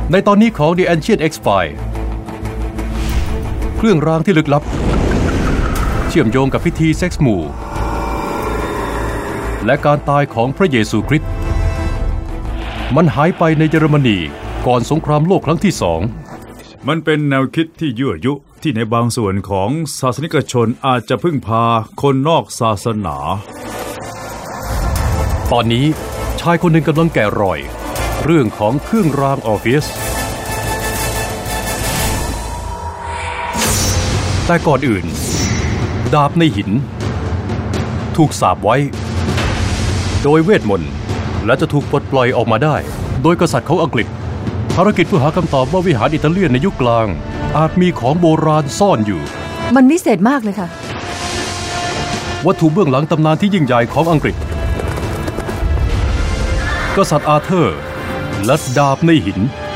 ในตอนนี้ของ The Ancient X-Files เครื่องรางที่ลึกลับเชื่อมโยงกับพิธีเซ็กส์หมู่และการตายของพระเยซูคริสต์มันหายไปในเยอรมนีก่อนสงครามโลกครั้งที่2 มันเป็นแนวคิดที่ยั่วยุที่ในบางส่วนของศาสนิกชนอาจจะพึ่งพาคนนอกศาสนาตอนนี้ชายคนหนึ่งกำลังแกะรอยเรื่องของเครื่องรางออร์เฟียสแต่ก่อนอื่นดาบในหินถูกสาปไว้โดยเวทมนต์และจะถูกปลดปล่อยออกมาได้โดยกษัตริย์ของอังกฤษภารกิจเพื่อหาคำตอบว่าวิหารอิตาเลียนในยุคกลางอาจมีของโบราณซ่อนอยู่มันวิเศษมากเลยค่ะวัตถุเบื้องหลังตำนานที่ยิ่งใหญ่ของอังกฤษกษัตริย์อาเธอร์และดาบในหิน